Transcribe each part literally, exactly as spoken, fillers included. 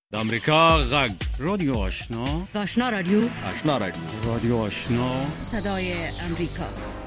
د امریکا غږ رادیو آشنا آشنا رادیو آشنا رادیو رادیو آشنا صدای امریکا.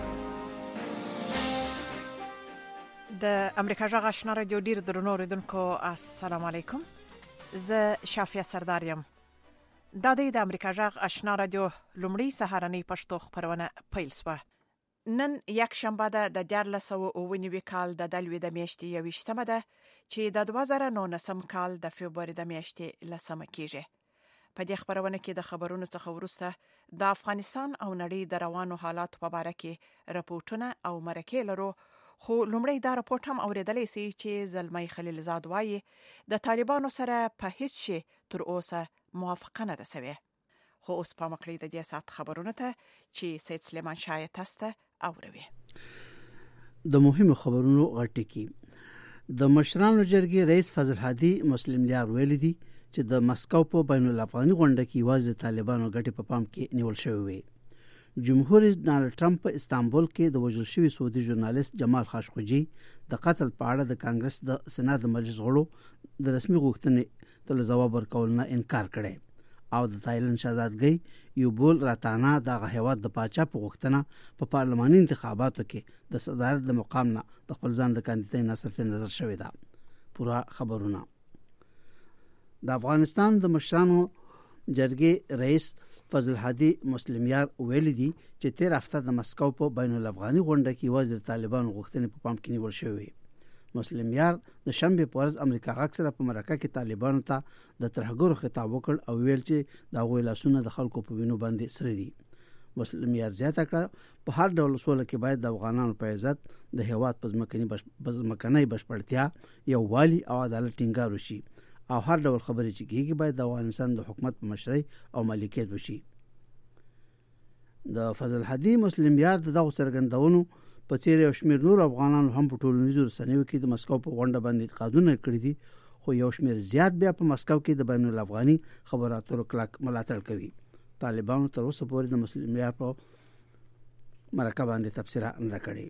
د امریکا غږ آشنا رادیو ډیر درنو اوریدونکو السلام علیکم. زه شافیا سردار یم. دا د امریکا غږ آشنا رادیو لومړی سهارنی پښتو خبرونه پیل شوه. نن یک شنبه ده د دیارلس سوه اووه نوي کال د دلوي د میاشتې یویشتمه ده چې د دوه زره نولسم کال د فبروري د میاشتې لسمه کیږي. په دې خبرونه کې د خبرونو څخه وروسته د افغانستان او نړۍ د روانو حالات په اړه کې راپورټونه او مرکې لرو، خو لومړی دا راپورټ هم اوریدلی سي چې زلمی خلیلزاد وایي د طالبانو سره په هیڅ شي تر اوسه موافقه نه ده شوې. خو اوس په مکړې د دې سات خبرونه ته چې سید سلیمان شاه تاسو اوروي. د مهمو خبرونو غټکی د مشرانو جرګې رئیس فضل هادي مسلم لیار ویل دي چې د مسکو په بین الافغاني غونډه کې واځي طالبانو غټي په پام کې نیول شوی وي. جمهور رئیس ډانلډ ټرمپ په استانبول کې د وژل شوی سعودي ژورنالیست جمال خاشقجي د قتل په اړه د کانګرس د سېنات مجلس غړو د رسمي غوښتنې ته ځواب ورکول نه انکار کړي او د تایلند شاهزادګۍ یو بول راتانا د هیواد د پاچا په غوښتنه په پارلماني انتخاباتو کې د صدارت د مقام نه د خپل ځان د کاندیدای نصرف نظر شوی ده. پورا خبرونه. د افغانستان د مشرانو جرګې رئیس فضل هادي مسلم یار ویل دي چې تیر هفته د مسکو په بین الافغاني غونډه کې وزیر طالبان غوښتنې په پام کې نیول شوی. مسلم یار د شنبه په ورځ امریکا غاک سره په مرکه کې طالبانو ته د ترهګرو خطاب وکړ او ویل چې د غوی لاسونه د خلکو په وینو باندې سره دي. مسلم یار زیاته کړه په هر ډول سوله کې باید د افغانانو په عزت د هیواد په ځمکني بشپړتیا بشپړتیا یو والی او عدالت ټینګار وشي او هر ډول خبرې چې کیږي باید د افغانستان د حکومت په مشرۍ او مالکیت وشي. د فضل هادي مسلم یار دغه څرګندونو په څیر یو شمېر نور افغانانو هم په ټولنیزو رسنیو کې د مسکو په غونډه باندې انتقادونه کړي دي، خو یو شمېر زیات بیا په مسکو کې د بین الافغاني خبرو اترو کلک ملاتړ کوي. طالبانو تر اوسه پورې د مسلم یار په مرکه باندې تبصره نه کړې.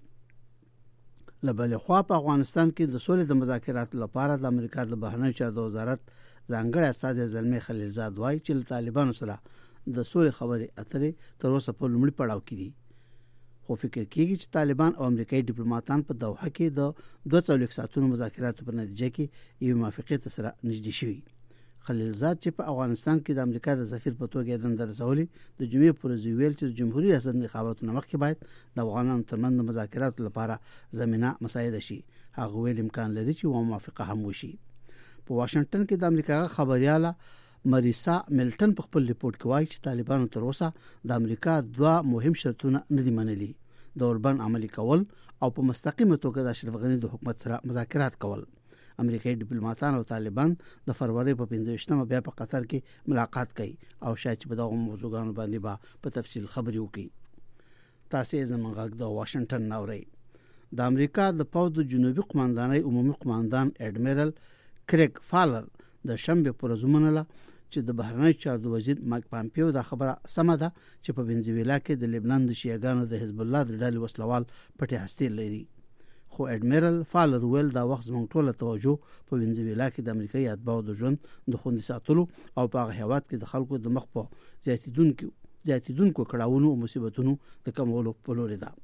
له بلې خوا په افغانستان کې د سولې د مذاکراتو لپاره د امریکا د بهرنیو چارو وزارت ځانګړی استازی زلمی خلیلزاد وایي چې له طالبانو سره د سولې خبرې اترې تر اوسه په لومړي پړاو کې دي، خو فکر کېږي چې طالبان او امریکایي ډیپلوماټان په دوحه کې د دوه څلوېښت ساعتونو مذاکراتو په نتیجه کې یو موافقت سره نږدې شوي. خلیلزاد چې په افغانستان کې د امریکا د سفیر په توګه دنده رسولي د جمعې پر ورځ ویل چې د جمهوریت ریاست انتخاباتو مخکې باید د افغانانو ترمنځ د مذاکراتو لپاره زمينه مساعده شي. هغه ویل امکان لري چې و موافقه هم وشي. په واشنگټن کې د امریکا خبرياله مریسا ملټن په خپل ریپورت کې وایي چې طالبانو تر اوسه د امریکا دوه مهم شرطونه نه دي منلي: د اوربان عملي کول او په مستقیمه توګه د اشرف غنی د حکومت سره مذاکرات کول. امریکایي ډیپلوماټان او طالبان د فروری په پنځه ویشتمه بیا په قطر کې ملاقات کوي او شاید چې په دغه موضوعاتو باندې به په تفصیل خبرې وکړي. تاسو زموږ غږ د واشنگټن ناوړي. د امریکا د پوځ د جنوبي قوماندانۍ عمومي قوماندان اډمیرل کریګ فالر د شنبه پر ورځ ومنله چې د بهرنیو چارو وزیر مایک پامپیو دا خبره سمه ده چې په وینزویلا کې د لبنان د شیعاګانو د حزب الله د ډلې وسلوال پټې هستې لري. خو اډمیرل فالر ویل دا وخت زموږ ټوله توجه په وینزویلا کې د امریکایي اتباعو د ژوند د خوندي ساتلو او په هغه هیواد کې د خلکو د مخ په زیاتیدونکو زیاتیدونکو کړهونو او مصیبتونو د کمولو په لور ده.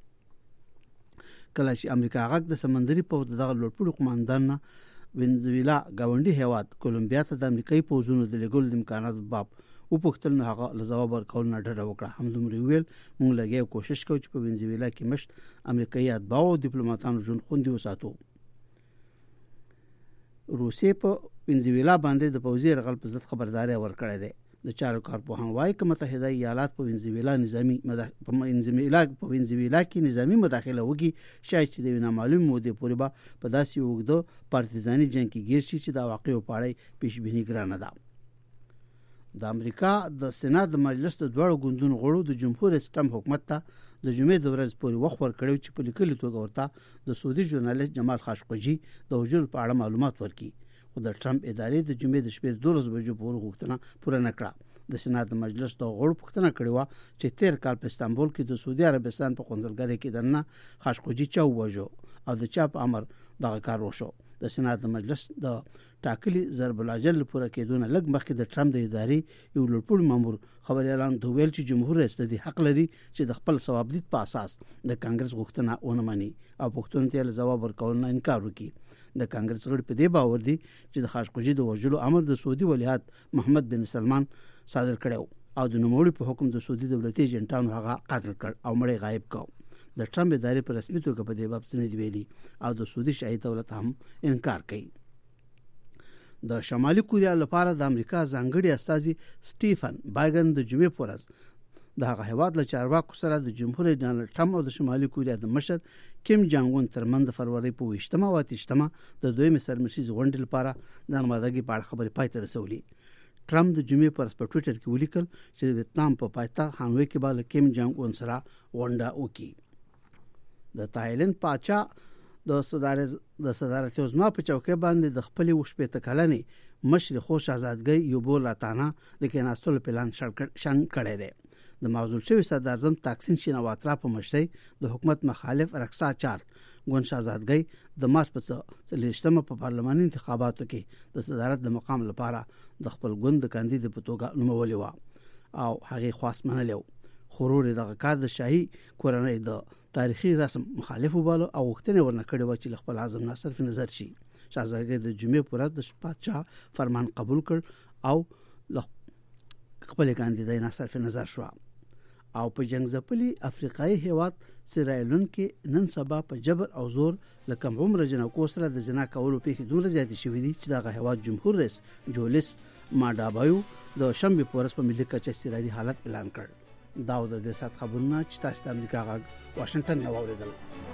کله چې امریکا غږ د سمندري پوځ دغه لوړپوړي قوماندان وینزویلا گاونډي هیواد کولمبیا ته د امریکایي پوځونو د لګول د امکاناتو باب او پختل نه هغه لزواب ورکول نه ډډه وکړه. همدومره ویل موږ لګیا کوشش کوو چې په وینزویلا کې مشت امریکایي اتباع او ډیپلوماټانو ژوند خوندي وساتو. روسیې په وینزویلا باندې د پوځي یرغل په ضد خبرداري ورکړې ده. د چارو کارپوهان وايي چې متحده ایالات په وینزویلا نظامی په وینزویلا په وینزویلا کې نظامی مداخله وکړي، شاید چې د نامعلوم مودې پورې به په داسې وګړو پارتیزاني جنگ کې ګیر شي چې د واقعو په اړه پیش بینی ګرانه ده. د امریکا د سېنات د مجلس د دوړو ګوندونو غړو د جمهور سیستم حکومت ته د جمعې د ورځې پورې وخت ورکړی چې په لیکلي توګه ورته د سعودي ژورنالیست جمال خاشقجي د وژل په اړه معلومات ورکړي، خو د ټرمپ ادارې د جمعې د شپې دوه بجو پورې غوښتنه پوره نه کړه. د سېنات د مجلس د غړو پوښتنه کړې و چې تیر کال په استانبول کې د سعودي عربستان په قونسلګرۍ کې دنه خاشقجي چا وژو او د چا په امر دغه کار وشو. د سېنات مجلس د ټاکلي ضرب الاجل پوره کېدون لږ مخکې د ټرمپ د ادارې یو لوړپوړ مامور خبري اعلان ویل چې جمهور رئیس د حق لري چې د خپل ثوابدید په اساس د کانګرس غوښتنه ونه مني او پښتون ته ځواب ورکول نه انکار وکړي. د کانګرس غړي په دې باور دي چې د خاشقجي د وژلو امر د سعودي ولیعهد محمد بن سلمان صادر کړو او د نوموړي په حکم د سعودي دولتي ایجنټانو هغه قتل کړ او مړی غایب کړ. د ټرمپ ادارې په رسمي توګه په دې باب څه نه ویلي او د سعودي شاهي دولت هم انکار کوي. د شمالي کوریا لپاره د امریکا ځانګړي استازي سټیفن بایګن د جمعې په ورځ د هغه هیواد له چارواکو سره د جمهور رئیس ډانلډ ټرمپ او د شمالي کوریا د مشر کیم جانګ اون ترمن د فروری په ویشتمه او اتشتمه د دویمې سرمسیز غونډې لپاره د نمایندګۍ په اړه خبرې پای ته رسولې. ټرمپ د جمعې پر په ټوئیټر کې ولیکل چې د ویتنام په پایتخت هانوي کې به له کیم جانګ اون سره غونډه وکړي. د تایلند پاچا د صدارت د صدارت یوزما په چوکۍ باندې د خپل وشپېته کلنې مشر خو شاهزادګۍ یوبول راتانا د کیناستلو پلان شان کړی دی. د موضوع شوی صدر اعظم تاکسین شینواترا په مشرۍ د حکومت مخالف رکسا چار ګون شاهزادګۍ د مارچ په څلورشتمه په پارلماني انتخاباتو کې د صدارت د مقام لپاره د خپل ګوند د کاندید په توګه نومولې و او هغه خاص منلو. خورور دغه کار د شاهي کورنۍ د تاریخي رسم مخالف وباله او وختونه ورنکړي و چې خپل اعظم ناصر په نظر شي. شاهزادګۍ د جمعې پر ورځ د پادشاه فرمان قبول کړ او خپل کاندید ناصر په نظر شو. او په جنگ ځپلي افریقایي هیواد سیرالون کې نن سبا په جبر او زور لکه عمر جنکو سره د جنا کولو پیښې دومره زیاتې شوې دي چې دغه هیواد جمهور رئیس جولیس ماډابایو د شنبه په ورځ په ملي کچه استراحتي حالت اعلان کړ. دا د دې سات خبرونه چې تاسو د امریکا غږ واشنگټن نه واوریدل.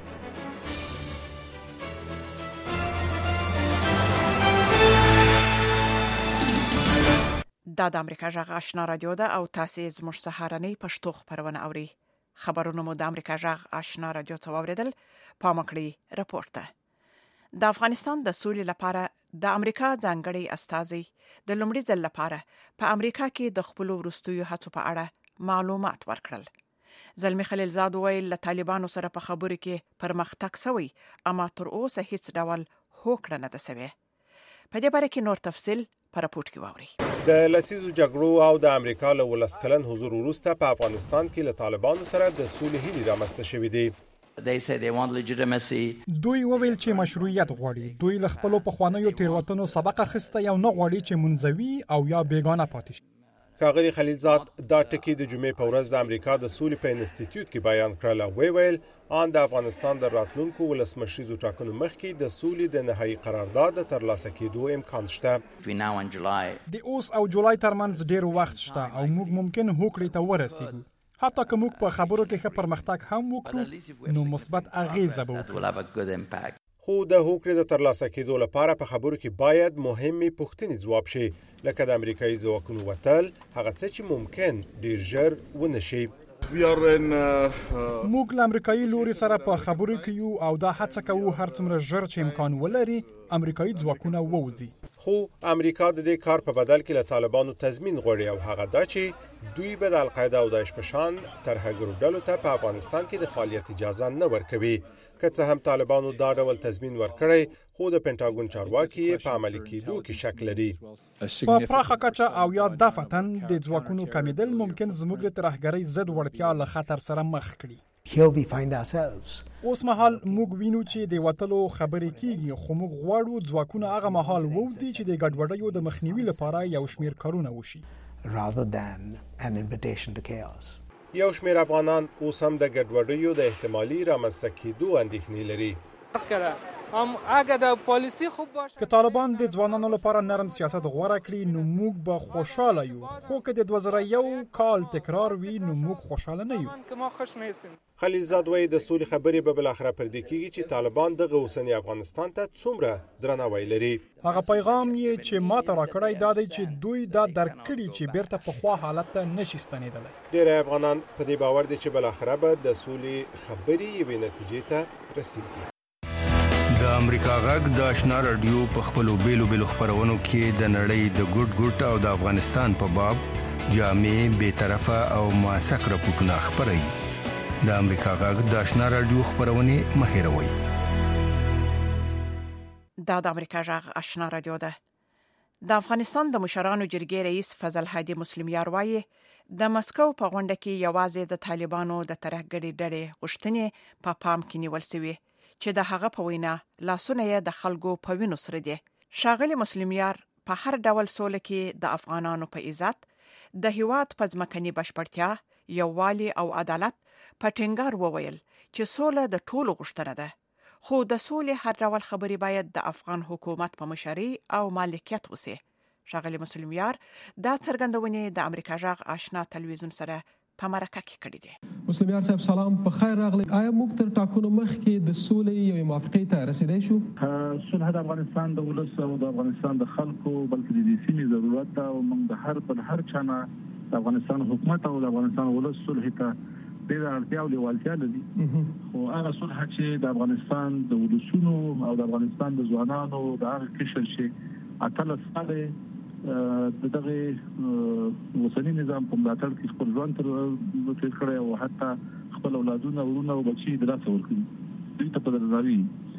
دا د امریکا غږ آشنا رادیو ده او تاسو زموږ سهارنۍ پښتو خبرونه اوري. خبرونه مو د امریکا غږ آشنا رادیو څخه واوریدل. پامکړی رپورت ده. د افغانستان د سولې لپاره د امریکا ځانګړي استازي د لومړي ځل لپاره په امریکا کې د خپل ورستیو هڅو په اړه معلومات ورکړل. زلمی خلیلزاد ویل له طالبانو سره په خبرو کې پرمختګ شوی اما تر اوسه هیڅ ډول هوکړه نه ده شوې. په دې باره کې نور تفصیل په راپورټ کې واوري. د لسیزو جګړو او د امریکا له ولس کلن حضور وروسته په افغانستان کې له طالبانو سره د سولې هیلې رامنځته شوې دي. دوی وویل چې مشروعیت غواړي. دوی له خپل پخوانیو تیروتنو سبق اخیسته یو نه غواړي چې منزوي او یا بیگانه پاتې شي. ښاغلي خلیلزاد دا ټکی د جمعې په ورځ د امریکا د سولې په انسټیټیوټ کې بیان کړل او ویل ان د افغانستان د راتلونکو ولسمشریزو ټاکنو مخکې د سولې د نهایی قرارداد د ترلاسه کېدو امکان شته. د اوس او جولای ترمنځ ډیر وخت شته او موږ ممکن هوکړې ته ورسېږو. حتی که موږ په خبرو کې ښه پرمختګ هم وکړو نو مثبت اغیزه به وکړي. خو د هوکړې د ترلاسه کېدو لپاره په خبرو کې باید مهمې پوښتنې ځواب شي لکه د امریکایي ځواکونو وتل هغه څه چې ممکن ډیر ژر ونه شي. موږ له امریکایي لوري سره په خبرو کې یو او دا هڅه کوو هر څومره ژر چې امکان ولري امریکایي ځواکونه ووځي. خو امریکا د دې کار په بدل کې له طالبانو تضمین غواړي او هغه دا چې دوی به د القاعده او داعش په شان ترهګرو ډلو ته په افغانستان کې د فعالیت اجازه نه ورکوي. که څه هم طالبانو دا ډول تضمین ورکړی خو د پینټاګون چارواکي په عملي کېدو کې شک لري. په پراخه کچه او یا دفتن د ځواکونو کمیدل ممکن زموږ د ترهګرۍ ضد وړتیا له خطر سره مخ کړي. Here we find ourselves. اوس مهال موږ وینو چې د وټلو خبرې کیږي خو موږ غواړو ځواکونه هغه مهال ووځي چې د ګډوډیو د مخنیوي لپاره یو شمیر کارونه وشي rather than an invitation to chaos. یو شمیر افغانان اوس هم د ګډوډیو د احتمالي رامنځته کېدو اندېښنې لري. هم اگه د پالیسی خوب باشه که طالبان د ځوانانو لپاره نرم سیاست غوړه کړي نو موږ به خوشاله یو خو که د دوه زره یو کال تکرار وي نو موږ خوشاله نه یو. که ما خوش نیستیم. خلیلزاد وایي د سولې خبرې به بالاخره پر دې کېږي چې طالبان د اوسنی افغانستان ته څومره درناوی لري. هغه پیغام یې چې ما ته راکړی دا دی چې دوی دا درک کړي چې بیرته پخوا حالت ته نشي ستنېدلی. ډېری افغانان په دې باور دي چې بالاخره به د سولې خبرې یوې نتیجې ته رسیږي. د امریکا غږ د آشنا رادیو په خپلو بیلو بیلو خبرونو کې د نړۍ د ګډ ګډ او د افغانستان په باب جامع بے طرفه او موثق راپورټونه خبري. د امریکا غږ د آشنا رادیو خبرونه مهیروي. دا د امریکا جغ آشنا رادیو ده. د افغانستان د مشرانو جرګې رئیس فضل هادي مسلمیار وایي د مسکو په غونډه کې یوازې د طالبانو د ترهګرۍ ډلې غوښتنې په پام کې نیول شوې چې د هغه په وینا لاسونه یې د خلکو په وینو سره دي. ښاغلي مسلمیار په هر ډول سوله کې د افغانانو په عزت د هیواد په ځمکني بشپړتیا یووالي او عدالت په ټینګار وویل چې سوله د ټولو غوښتنه ده، خو د سولې هر ډول خبرې باید د افغان حکومت په مشرۍ او مالکیت وسي. ښاغلي مسلمیار دا څرګندونې د امریکا جغ آشنا تلویزیون سره په مرکه کې کړې دي. مسلمیار صاحب سلام، په خیر راغلی. آیا موږ تر ټاکنو مخکې د سولې یوې موافقې ته رسیدای شو؟ صلح د افغانستان د ولس او د افغانستان د خلکو بلکې د دې سیمې ضرورت ده او موږ د هر بل هر چا نه د افغانستان حکومت او د افغانستان ولس صلح ته ډېره اړتیا او لیوالتیا لري. خو هغه صلح چې د افغانستان د ولسونو او د افغانستان د ځوانانو د هغه قشر چې اتلس کاله د دغه اوسني نظام په ملاتړ کې خپل ژوند تر تېر کړی او حتی خپل اولادونه ورونه او بچي د لاسه ورکړي دوی ته په درناوي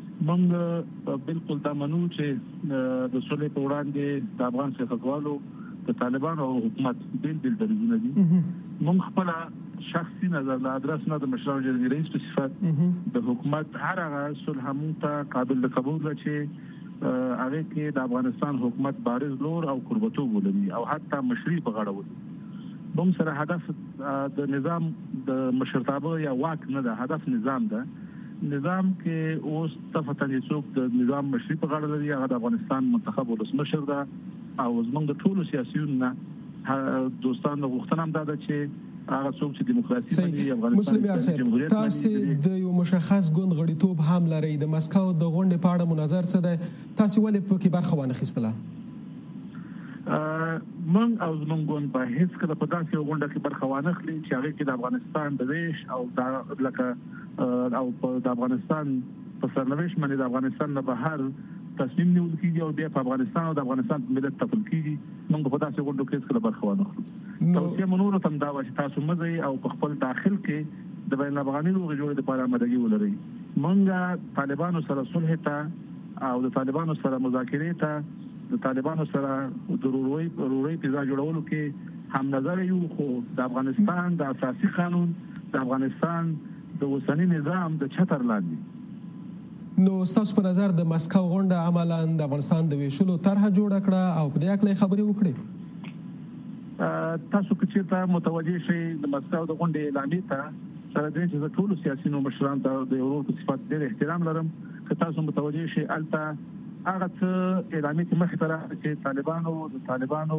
موږ بالکل دا منو چې د سولې په وړاندې د افغان سیاستوالو د طالبانو او حکومت بیل بیل دریځونه دي. موږ خپل شخصي نظر له ادرس نه د مشرانو جرګې رئیس په صفت د حکومت هر هغه صلح موږ ته قابل د قبول ده چې هغه کې د افغانستان حکومت بارز لور او قربتوب ولري او حتی مشري په غاړه ولري. موږ سره هدف د نظام د مشرتابه یا واک نه ده، هدف نظام ده. نظام کې اوس تفتن یڅوک د نظام مشري په غاړه لري، هغه د افغانستان منتخب ولسمشر ده او زمونږ د ټولو سیاسيونو نه دوستانو غوښتنه هم ده چې هغه څوک چې دیموکراسي باندې افغانستان جمهوریت تاسو د یو مشخص ګوند غړیتوب هم لري. د مسکو د غونډې په اړه مناظر څه ده؟ تاسو ولې په کې برخه وانه خستله؟ من او زمونږ ګوند په هیڅ کله په داسې غونډه کې برخه وانه خلی چې هغه کې د افغانستان د ویش او د لکه او د افغانستان په سرنوشت باندې د افغانستان نه بهر تصمیم نیول کیږي او بیا په افغانستان او د افغانستان ملت تپل کیږي. موږ په داسې غونډو کې څه برخه وانه خلو. توصیه منور تم دا چې تاسو مزي او په خپل داخل کې د بین الافغاني لوغې جوړې لپاره آمادګي ولرئ. موږ طالبانو سره صلح ته او د طالبانو سره مذاکرې ته د طالبانو سره د ضروري ضروري فضا جوړولو کې هم نظر یو، خو د افغانستان د اساسي قانون د افغانستان د اوسنی نظام د چتر لاندې. نو ستاسو په نظر د مسکو غونډه عملاً د افغانستان د ویشلو طرحه جوړه کړه او په دې اړه خبرې وکړي؟ تاسو که چېرته متوجه شئ د مسکو د غونډې اعلامیې ته سره دې چې زه ټولو سیاسي مشرانو ته د ورور په صفت ډېر احترام لرم. که تاسو متوجه شئ هلته هغه څه اعلامیې کې مخې ته راغلي چې طالبانو د طالبانو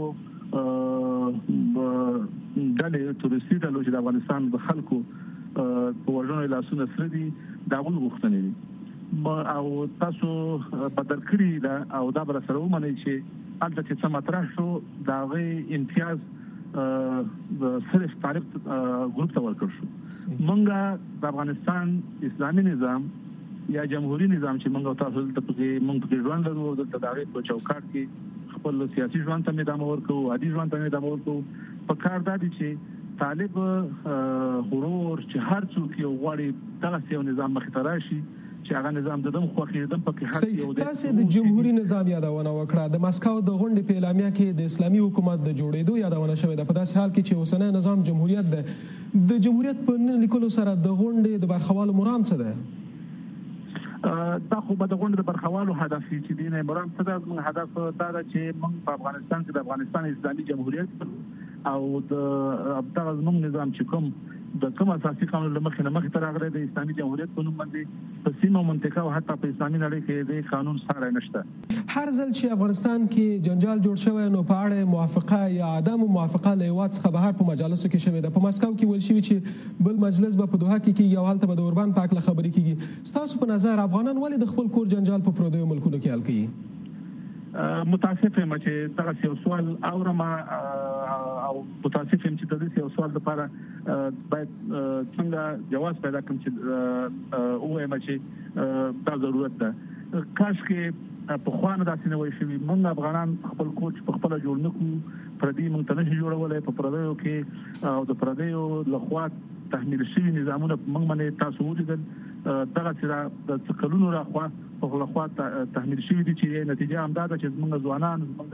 ډلې تروریستي ډلو چې د افغانستان د خلکو په وژنو لاسونه سره دي د هغوی غوښتنې دي او تاسو بدل کړي ده او دا بر سره ومنئ چې هلته چې څه مطرح شو د هغې امتیاز صرف طالب ګروپ ته ورکړ شو. موږ د افغانستان اسلامي نظام یا جمهوریت نظام چې موږ تاسو دلته پکې موږ پکې ژوند لرو دلته د هغې په چوکاټ کې خپل سیاسي ژوند ته ادامه ورکوو، عادي ژوند ته ادامه ورکوو. په کار دا دي چې طالب غرور چې هر څوک یو غواړي دغسې یو نظام مخې ته راشي چې هغه نظام د دم خوښي دم پکې حق یو دی. تاسو د جمهوریت نظام یادونه وکړه. د مسکو د غونډې په اعلامیه کې د اسلامي حکومت د جوړېدو یادونه شوې ده. په داسې حال کې چې اوسنی نظام جمهوریت ده، د جمهوریت په نه لیکلو سره د غونډې د برخوالو مرام څه ده؟ دا خو به د غونډې د برخوالو هدف چې دی نه مرام څه ده. زموږ هدف دا ده چې موږ په افغانستان کې د افغانستان اسلامي جمهوریت او د دغه زموږ نظام چې کوم د کوم اساسي قانون له مخې نه مخې ته راغلی د اسلامي جمهوریت په نوم باندې په سیمه او منطقه او حتی په اسلامي نړۍ کې د قانون ساری نشته. هر ځل چې افغانستان کې جنجال جوړ شوی نو په اړه موافقه یا عدم موافقه له هېواد څخه بهر په مجالسو کې شوې ده. په مسکو کې ویل شوي چې بل مجلس به په دوحه کې کېږي او هلته به د اوربان په هکله خبرې کېږي. ستاسو په نظر افغانان ولې د خپل کور جنجال په پردیو ملکونو کې حل کوي؟ متاسف یم چې دغه یو سوال اورم او متاسف یم چې د دې یو سوال لپاره باید څنګه جواز پیدا کړم چې ووایم چې دا ضرورت ده. کاش کې په خوانه داسې نه وای شوي. موږ افغانان خپل کور په خپله جوړ نه کړو، پردي موږ ته نشي جوړولی. په پردیو کې او د پردیو لخوا تحمیل شوي نظامونه موږ باندې تاسو ولیدل. دغه سره د څکلونو راخوا په خلخوا تحمیل شوی دي چې نتیجه هم دا ده چې موږ ځوانان موږ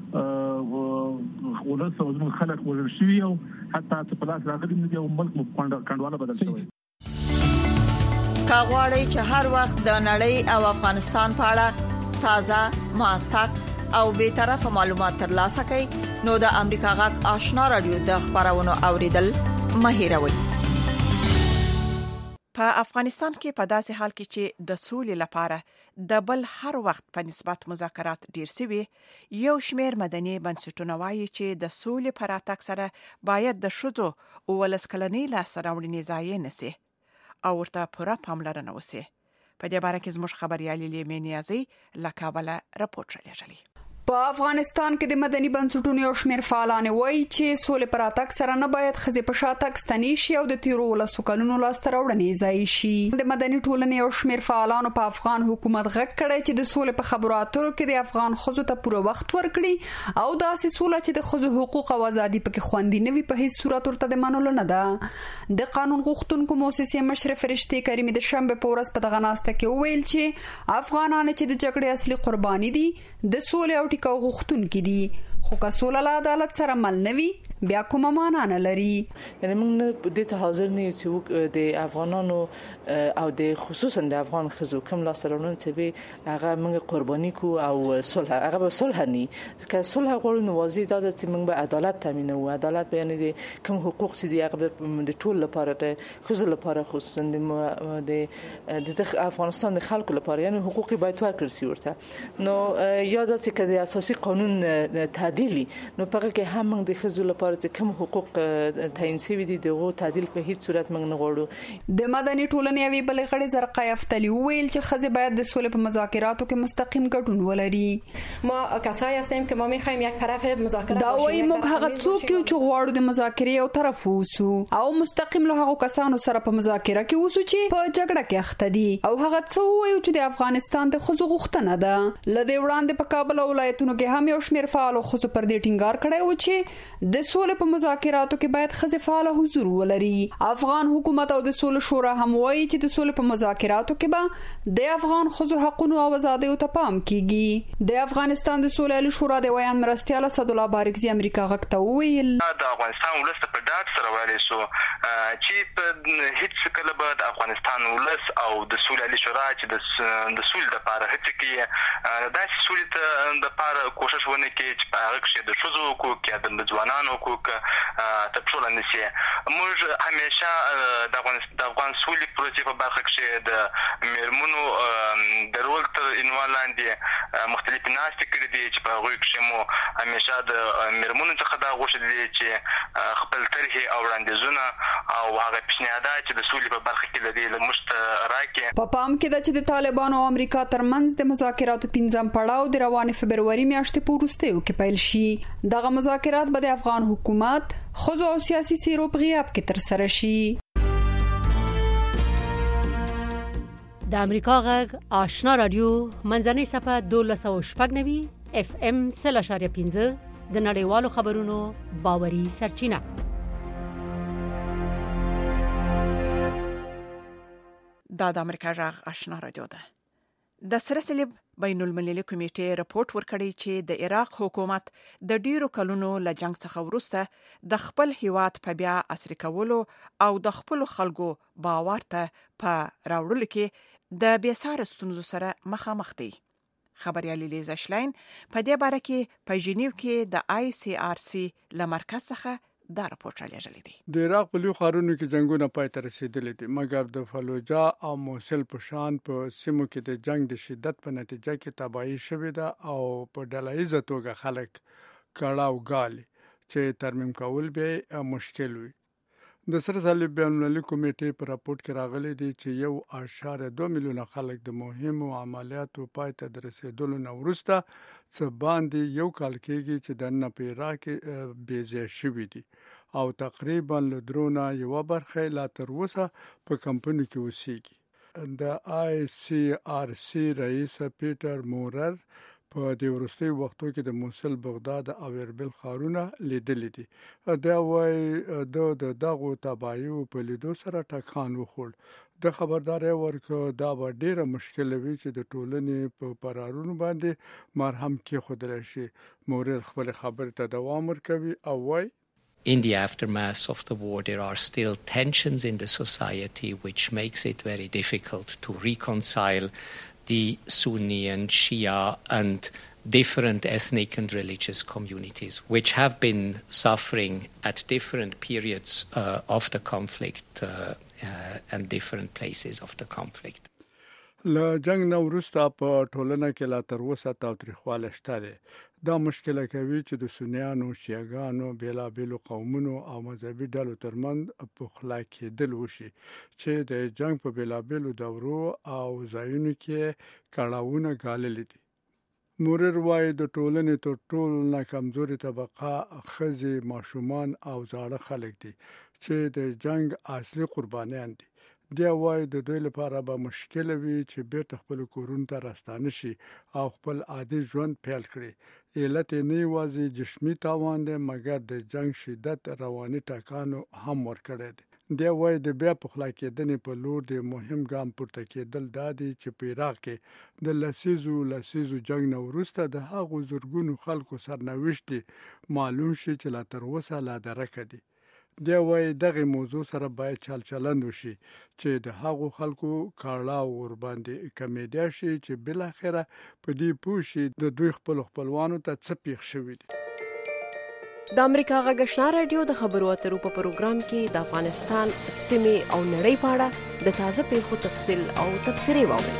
ولس او موږ خلک وژل شوي او حتی په لاس راغلي نه دي او ملک مو کنډواله بدل شوی. کاغوري چې هر وخت د نړۍ او افغانستان په اړه تازه موثق او به طرفه معلومات ترلاسه کړئ نو د امریکا غږ آشنا رادیو د خبرونو اوریدل مهیروي. په افغانستان کې په داسې حال کې چې د سولې لپاره د بل هر وخت په نسبت مذاکرات ډیر سوي، یو شمیر مدني بنسټونه وایي چې د سولې پر اتاک سره باید د شذو او ولسکلنۍ لاسته راوړنې ځای نه سي او ورته پوره پاملرنه وسي. په دې باره کې زموږ خبريالي لیمه نیازي لکابل راپورټ لري. په افغانستان کې د مدني بنسټونو یو شمېر فعالان وایي چې سولې پر اتاک سره نه باید خزي په شاتګ ستنې شي او د تیرو لسو کلونو لاسته راوړنې ځای شي. د مدني ټولنې یو شمېر فعالانو په افغان حکومت غږ کړی چې د سولې په خبرو اترو کې د افغان خزو ته پوره وخت ورکړي او داسې سوله چې د خزو حقوق او ازادي پکې خوندي نه وي په هیڅ صورت ورته د منلو نه ده. د قانون غوښتونکو موسسې مشر فرشتي کریمي د شنبه په ورځ په دغه ناسته کې وویل چې افغانان چې د جګړې اصلي قرباني دي د سولې او ټیکاو غوښتونکي دي، خو که سوله له عدالت سره مل نه وي بیا کومه معنا نه لري. یعنی موږ د ته حاضر نه یو چې د افغانانو او د خصوصا د افغان خزو کوم لاسته راوړنې چې به هغه موږ قرباني کو او صلح هغه به صلح نه که صلح غوړو نو واضح دا چې موږ به عدالت تامین او عدالت بیان دي کوم حقوق چې دی هغه د ټول لپاره د خزو لپاره خصوصا د د افغانستان د خلکو لپاره یعنی حقوق باید ورکړل شي ورته. نو یاد چې کله اساسي قانون تعدیلی نو په کې هم موږ د خزو لپاره چې کوم حقوق تعین شوي دي دغه تعدیل په هیڅ صورت موږ نه غواړو. د مدني ټولنې وی بلې غړي زرقا یفتلی ویل چې خزه باید د سولې په مذاکراتو کې مستقیم ګډون ولري. ما کسایی هستیم که ما می‌خوایم یک طرف مذاکرات دا وایي موږ هغه څوک یو چې غواړو د مذاکرې یو طرف ووسو او مستقیم له هغو کسانو سره په مذاکره کې ووسو چې په جګړه کې اخته دي او هغه څو وایو چې د افغانستان د خزو غوښتنه ده. لدې وړاندې په کابل ولایتونو کې هم یو شمېر فعال خزو پر دې ټینګار کړی و چې د سولې په مذاکراتو کې باید خزه فعال حضور ولري. افغان حکومت او د سولې شورا هم وایي چې د سولې په مذاکراتو کې به د افغان خزو حقوقو او ازادۍ ته پام کیږي. د افغانستان د سولې شورا د ویان مرستيال اسد الله بارکزي امریکا غږ ته ویل د افغانستان ولس په ډاډ سره ویلي سو چې په هیڅ کله به د افغانستان ولس او د سولې شورا چې د سولې لپاره هڅه کوي د سولې لپاره کوشش ونه کوي چې په هغه کې د شذو حقوق یا د ځوانانو حقوق ته ټول نشي. موږ همیشه د افغان د افغان سولې پروسې په برخه کې د میرمنو د رول تر عنوان لاندې مختلف ناستې کړې دي چې په هغه کې مو همیشه د میرمنو څخه دا غوښتل دي چې خپل طرحې او وړاندیزونه او هغه پیشنهادات چې د سولې په برخه کې لري لمشت راکې. په پام کې د چې د طالبانو او امریکا ترمنځ د مذاکراتو پنځم پړاو د روانې فبرवरी میاشتې په وروستیو کې پیل شي. دغه مذاکرات به د افغان حکومت خود او سیاسي سیرو په غیاب کې تر سره شي. د امریکا غږ آشنا رادیو منځنۍ صفه دولس او شپږ نوي اف ام صفر اشاریه پنځه د نړیوالو خبرونو باوري سرچینه. دا د امریکا غږ آشنا رادیو ده. د سره صلیب بین المللي کمیټې راپورټ ورکړی چې د عراق حکومت د ډیرو کلونو له جنگ څخه وروسته د خپل هیواد په بیا عصري کولو او د خپل خلکو باور ته په راوړلو کې د بیساره ستونزو سره مخامخ دي. خبريالي لیزا شلاین په دې باره کې په ژنیو کې د آی سی آر سی له مرکز څخه دا راپورټ لږلې دي. د عراق په لوی ښارونو کې جنگونه پای ته رسیدلي دي، مګر د فلوجا او موصل په شان په سیمو کې د جنگ د شدت په نتیجه کې تباہي شوې ده او په ډله‌ایزه توګه خلک کړهو غالي چې ترمیم کول به مشکل وي. د سره صلیب بین المللي کمیټې په راپورټ کې راغلي دي چې یو اشاریه دوه میلیونه خلک د مهمو عملیاتو پای ته رسیدلو نه وروسته څه باندې یو کال کېږي چې د نه په عراق کې بېځای شوي دي او تقریبا له درونه یو برخه لا تر اوسه په کمپنی کې اوسېږي. د آی سی آر سی رئیس پیټر مورر په د وروستي وختو کې د موصل، بغداد او اربیل ښارونه لیدلې دي. دا وایي د دغو تباہیو په لیدو سره ټکان وخوړ. د خبرداري ورکو دا به ډیره مشکل وي چې د ټولنې په قرارونو باندې مرهم کې خودل شي. مورر خپل خبره ته دوام ورکوي او وای In the aftermath of the war, there are still tensions in the society which makes it very difficult to reconcile the Sunni and Shia and different ethnic and religious communities which have been suffering at different periods uh, of the conflict uh, uh, and different places of the conflict. له جنگ نو وروسته په ټولنه کې لا تر اوسه تاوتریخواله شته ده. دا مشکله کوي چې د سنیانو، شیعاګانو، بیلابیلو قومونو او مذهبي ډلو ترمنځ په خلا کېدل وشي چې د جنگ په بیلابیلو دورو او ځایونو کې کړهونه ګاللې دي. مورر وايي د ټولنې تر ټولو نه کمزوري طبقه ښځې، ماشومان او زاړه خلک دي چې د جنگ اصلي قربانیان دي. دی وايي د دوی لپاره به مشکل وي چې بیرته خپل کورونو ته راستانه شي او خپل عادي ژوند پیل کړي. علت نه یوازې جسمي تاوان دی مګر د جنگ شدت رواني ټکانو هم ورکړی دی. دی وايي د بیا په خلا کېدنې په لور د مهم ګام پورته کېدل دا دی چې په عراق کې د لسیزو لسیزو جنگ نه وروسته د هغو زرګونو خلکو سرنوشت معلوم شي چې لا تر اوسه لا درکه دي. دی وايي دغه موضوع سره باید چل چلند وشي چې د هغو خلکو کارلاو ور باندې کمیډیا شي چې بل اخره په دې پوښي د دوی خپل خپلوانو ته څه پیښ شوی دي. د امریکا غږ آشنا رادیو د خبرو اترو په پروګرام کې د افغانستان سیمې او نړۍ په اړه د تازه پیښو تفصیل او تبصرې واورئ.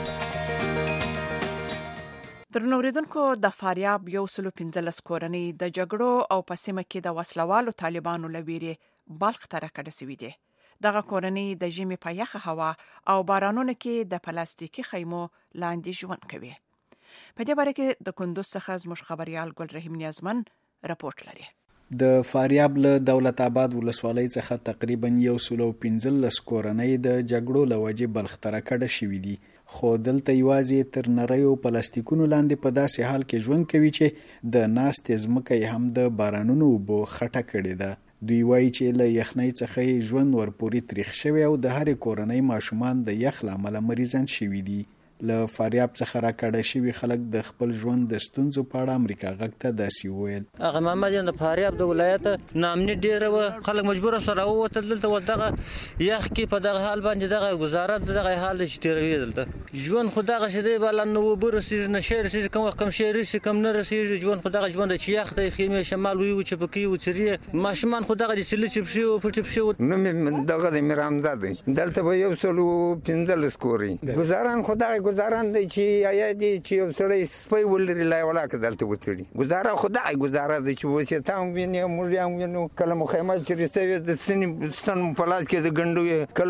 درنو اوریدونکو د فاریاب یو سلو پنځلس کورنۍ د جګړو او په سیمه کې د وسلوالو طالبانو لویری بلخ ته راکړه سوي دي. دغه کورنۍ د ژمي په یخه هوا او بارانونو کې د پلاستیکي خیمو لاندې ژوند کوي. په دې باره کې د کندوز څخه زموږ خبريال ګل رحیم نیازمن راپورټ لري. د فاریاب له دولت آباد ولسوالۍ څخه تقریبا یو سلو پنځلس کورنۍ د جګړو له وجې بلخ ته راکړه شوي دي. خو دلته یوازې تر نریو پلاستیکونو لاندې په داسې حال کې ژوند کوي چې د ناستې ځمکه یې هم د بارانونو اوبو خټه کړې ده. دوی وایي چې له یخنۍ څخه ژوند ورپورې تریخ شوی او د هرې کورنۍ ماشومان د یخ له امله مریضان شوي دي. له فاریاب څخه راکړه شوي خلک د خپل ژوند د ستونزو په اړه امریکا غږ ته داسې وویل. هغه محمد د فاریاب د ولایت نامني ډیره و خلک مجبور سره ووتل دلته ودغه یخ کې په دغه حال باندې دغه گزارت دغه حال چې تیروي دلته ژوند خو دغه شې دی بل نو برسي نه شهر سي کوم کم شهر سي کم نه رسي ژوند خو دغه ژوند چې یخ د خیمه شمال وي چې پکې و چریه ماشومان خو دغه د سلی چې پښو پټ پښو نو دغه د میرامزاد دلته به یو سلو پنځلس کوري گزاران خو دغه گزاران دی چې آیا دی چې یو سړی سپی ولري لا ولا کدلته وتړي گزاره خدای گزاره دی چې وسه تام ویني موږ هم وینو کله مخیمه چې رسوي د سن ستن پلاس کې د ګندو کله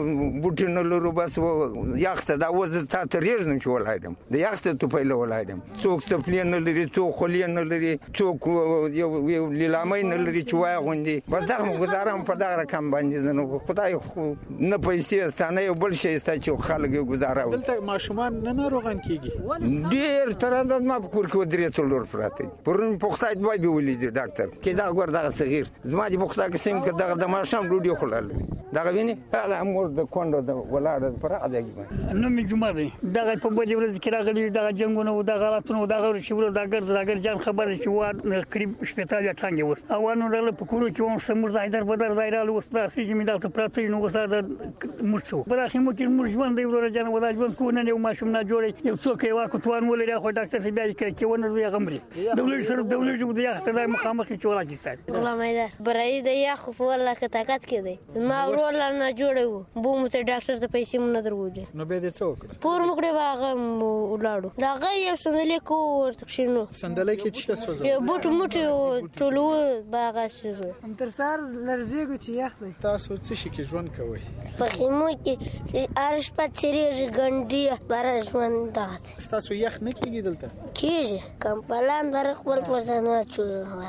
بوټینو لرو بس یاخته دا وز تا تریر نه ولایدم د یاخته ته پیله ولایدم څوک تپلین نه لري څوک خلین نه لري څوک یو لیلامای نه لري چې وای غوندي بس دا گزاره په دا رقم باندې نو خدای نه پیسې ستانه یو بل شي چې خلک گزاره ماشومان نه ناروغان کیږي ډیر تر انداز ما په کور کې ودرې څلور پراته پرون پختای دوی به ولید ډاکټر کې دا ګور دا صغیر زما دي پختای کې سیم کې دا د ماشوم ډوډۍ خلل دا غویني هغه امور د کونډو د ولاړ پر ادګي نو می جمعه دی دا په بده ورځ کې راغلي دا جنگونو دا غلطونو دا غوړ شي دا ګر دا ګر جان خبر شي و قریب شپږ یا څنګه وس اوانو رل په کورو کې وم سمور زایدر بدر دایره لوس پراسي چې می دا ته پراته نو وساده مرڅو براخیمو کې مور ژوند دی ورو جان ودا ژوند کو نه یو ماشوم نه جوړي یو څوک یې واکو توان ولري خو ډاکټر سي بیا کې کې ونه وی غمري دولت سره دولت جو دی هغه مخامخ چې ولا کی سات والله مې دا برای د یا خو ولا که طاقت کې دی ما ورول نه جوړو بو مت ډاکټر ته پیسې مونږ دروځي نو به دې څوک پور مخړې واغه ولاړو دا غي سندلې کو ورتښینو سندلې کې چې تاسو یو بوټ موټي ټولو باغه شزو هم تر سار لرزيګو چې یخ دی تاسو څه شي کې ژوند کوي په خیمو کې ارش پاتېږي ګنډي بار ژوند دات تاسو یخ نه کیږي دلته کیږي کمپلان بر خپل پرځنه چو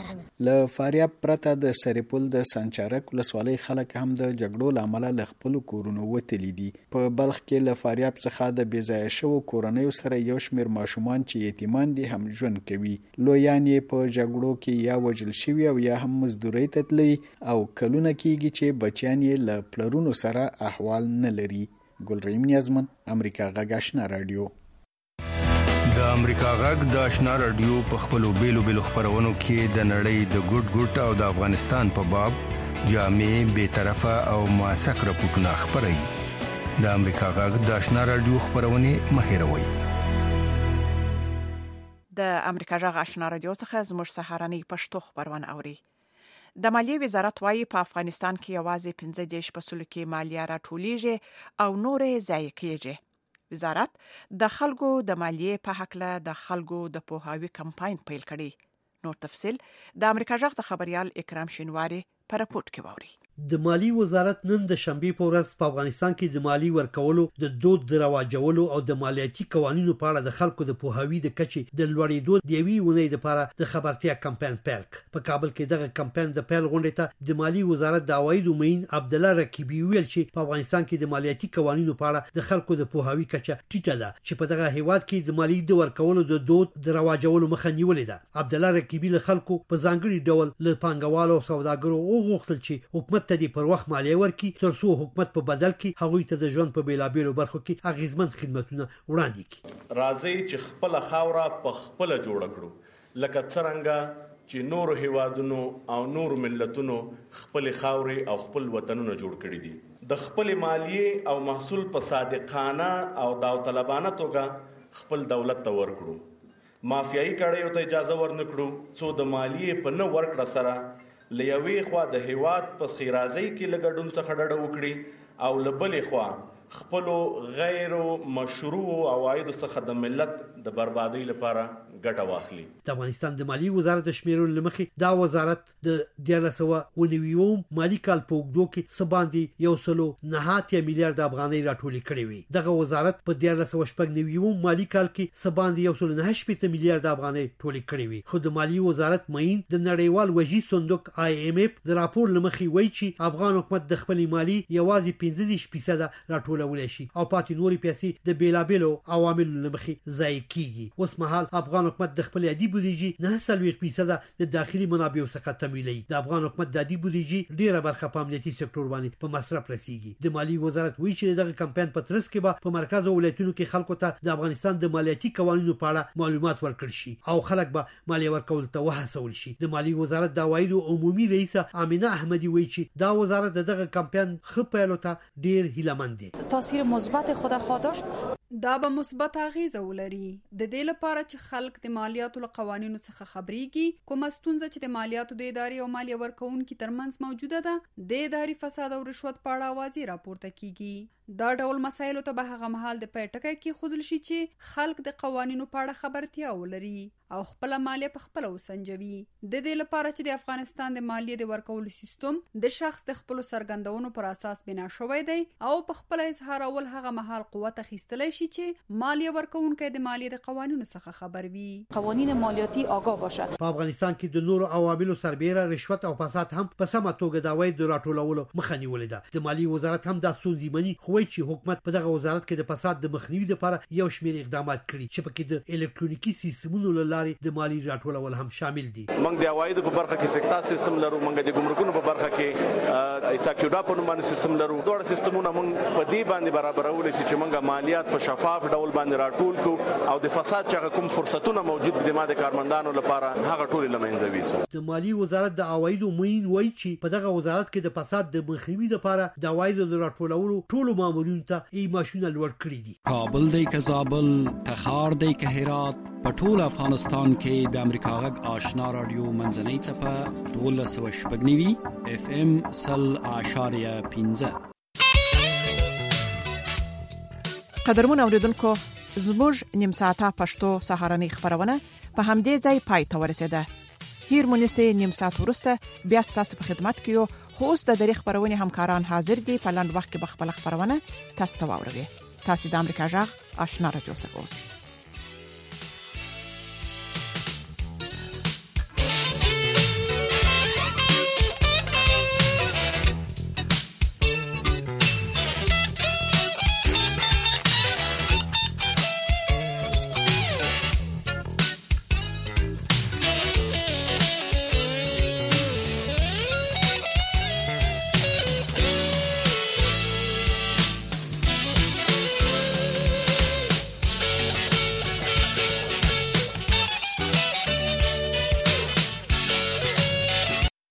له فاریاب پرته د سریپول د سنچارک ولسوالۍ خلک هم د جګړو لامل له خپل کورونو وتلی دي. په بلخ کې له فاریاب څخه د بیځای شو کورنۍ سره یو شمیر ماشومان چې یتیمان دي هم ژوند کوي. لویان یې په جګړو کې یا وجل شوی او یا هم مزدوري ته تللي او کلونه کېږي چې بچیان یې له پلرونو سره احوال نه لري. ګلریم نیازمن امریکا غږ آشنا رادیو. د امریکا غږ د آشنا رادیو په خپلو بیلو بیلو خبرونو کې د نړۍ د ګډ ګډ او د افغانستان په باب جامع بې طرفه او موثق راپورټونه خبري. د امریکا غږ د آشنا رادیو خبرونه مهیروي. د امریکا غږ آشنا رادیو څخه زموږ سهارنی پښتو خبرونه اوري. د مالیې وزارت وايي په افغانستان کې یوازې پنځه دېرش فیصد کې مالیه راټولیږي او نورې ضایع کیږي. وزارت د خلکو د مالیې په حق له د خلکو د پوهاوي کمپاین پیل کړي. نور تفصيل د امریکا غږ د خبريال اکرام شینواری په راپورټ کې ووري. د مالی وزارت نن د شنبې په ورځ په افغانستان کې د مالی ورکولو د دود د رواجولو او د مالیاتي قوانینو په اړه د خلکو د پوهاوي د کچې د لوړېدو د یوې ونې لپاره د خبرتیا کمپاین پیل کړ. په کابل کې دغه کمپاین د پیل غونډې ته د مالی وزارت د عوایدو معین عبد الله رکیبی ویل چې په افغانستان کې د مالیاتي قوانینو په اړه د خلکو د پوهاوي کچه ټیټه ده چې په دغه هیواد کې د مالی د ورکولو د دود د رواجولو مخه نیولې ده. عبد الله رکیبی له خلکو په ځانګړي ډول له پانګوالو او سوداګرو وغوښتل چې حکومت ته د پر وخت مالیه ورکړي ترڅو حکومت په بدل کې هغوی ته د ژوند په بیلابیلو برخو کې اغیزمن خدماتونه وړاندې کړي. راځي چې خپل خاوره په خپل جوړ کړو لکه څنګه چې نور هیوادونو او نور ملتونو خپل خاورې او خپل وطنونه جوړ کړي دي. د خپل مالیه او محصول په صادقانه او داوطلبانه توګه خپل دولت ته ورکړو. مافیایي کړیو ته اجازه ورنکړو څو د مالیه په نه ورکړه سره لیوي خوا د هیواد په خیرازي کې لګډون څخه ډډه وکړي او لبلې خوا خپل غیر مشروع عواید څخه د ملت د بربادۍ لپاره ګټه واخلي. د افغانستان د مالی وزارت د شمیرون لمخې دا وزارت د دیارلسوه ونویوم مالی کال په وګړو کې سباندي یو سلو نهات میلیارډ افغانۍ راټولې کړې وي. دغه وزارت په دیارلسوه شپږ نویوم مالی کال کې سباندي یو سلو نه شپږ میلیارډ افغانۍ ټولې کړې وي. خو د مالی وزارت معین د نړیوال وجي صندوق آی ایم اف د راپور لمخې وایي چې افغان حکومت د خپل مالی یوازې پنځه دېرش فیصد راټولول شي او پاتې نوري پیسې د بیلابیلو عواملو لمخې ضایع کیږي. اوس مهال افغان حکومت د خپل عادي بودیجې نه سلوي فیصد د داخلي منابعو څخه تمویلي. د افغان حکومت د عادي بودیجې ډیره برخه په امنیتي سکتور باندې په مصرف رسیږي. د مالی وزارت وایي چې دغه کمپاین په ترڅ کې به په مرکز او ولایتونو کې خلکو ته د افغانستان د مالیاتي قوانینو په اړه معلومات ورکړل شي او خلک به مالیه ورکول ته وهڅول شي. د مالی وزارت د عوایدو عمومي رئیسه امینه احمدی وایي چې دا وزارت دغه کمپاین خپل پیلو ته ډیر هیلهمند دي. تاثیر مثبت خود خودش دا به مثبت اغیزه ولري د دې لپاره چې خلک د مالیاتو له قوانینو څخه خبريږي. کومه ستونزه چې د مالیاتو د ادارې او مالیه ورکونکو ترمنځ موجوده ده د اداري فساد او رشوت په اړه واضح راپورته کیږي. دا ډول مسایلو ته به هغه مهال د پټکای کې خودل شي چې خلک د قوانینو په اړه خبرتیا ولري او خپل مالیه په خپل وسنجوي. د دې لپاره چې د افغانستان د مالیې د ورکولو سیستم د شخص د خپل سرګندونو پر اساس بنا شوی دی او په خپل اظهار اول هغه مهال قوت اخیستلی شي چې مالیه ورکونکي د مالیې د قوانینو څخه خبر وي. قوانین مالیاتی آگاه باشه. په افغانستان کې د نورو عواملو سربېره رشوت او فساد هم په سمه توګه د عواید راټولولو مخه نیولې ده. د مالی وزارت هم د ستونزې مني خو چې حکومت په دغه وزارت کې د فساد د مخنیوي لپاره یو شمېر اقدامات کړي چې پکې د الکترونیکي سیستمونو لارې د مالی راټولول هم شامل دي. موږ د عوایدو په برخه کې سکتا سیستم لرو، موږ د ګمرکونو په برخه کې ایساکیوډا په نوم سیستم لرو. دوه سیستمونه موږ په دې باندې برابرول شي چې موږ مالیات په شفاف ډول باندې راټول کو او د فساد چې کوم فرصتونه موجود دي ماده کارمندانو لپاره هغه ټول لمنځه ویسو. د مالی وزارت د عوایدو معین وایي چې په دغه وزارت کې د فساد د مخنیوي لپاره د عوایدو د راټولولو ټول مامورینو ته ای ماشینونه لوړ کړی دي. کابل دی که زابل، تخار دی که هرات، په ټول افغانستان کې د امریکا غږ آشنا رادیو منځنۍ څپه دولس سوه شپږ نوي اف ام سل اعشاریه پنځه. قدرمن اوریدونکو زموږ نیم ساعته پښتو سهارنۍ خبرونه په همدې ځای پای ته ورسېده. هیر مونږه نیم ساعت وروسته بیا ستاسو په خدمت کې یو خو اوس د دری خبرونه همکاران حاضر دي. په لاند وخت کې به خپل خبرونه تاسو ته واوروي. تاسو د امریکا غږ آشنا رادیو څخه اوسئ.